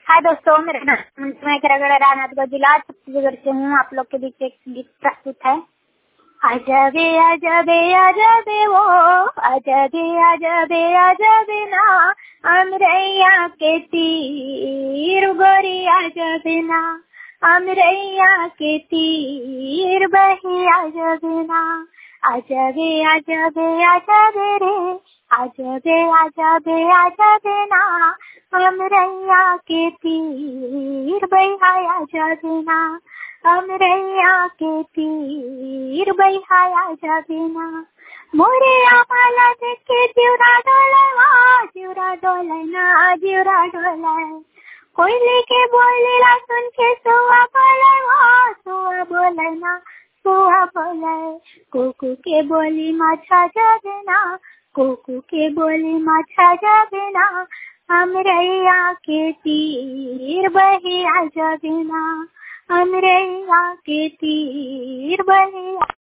हाय दोस्तों, मेरा नाम मैं किरागढ़ रानाथ जिला छत्तीसगढ़ से हूँ। आप लोग के बीच एक गीत प्रस्तुत है। अजबे अजबे अजबे वो अजबे अजबे अजबे ना अमरैया के तीर गोरी अजबे ना अमरैया के तीर बही अजबे ना अजबे अजबे अजबे रे अजबे अजबे अजबे ना अमरैया के तीर बही अजबे ना अमरैया के तीर बहिया जाबे ना मोरे आमाला देखे जीवरा डोले ना जीवरा डोले कोयले के बोले ला सुन के सुआ बोले ना सुआ बोले कुकू के बोली माछा जाबे ना कुकू के बोली माछा जाबे ना अमरैया के तीर बहिया जाबे ना अमरैया के तीर बहिया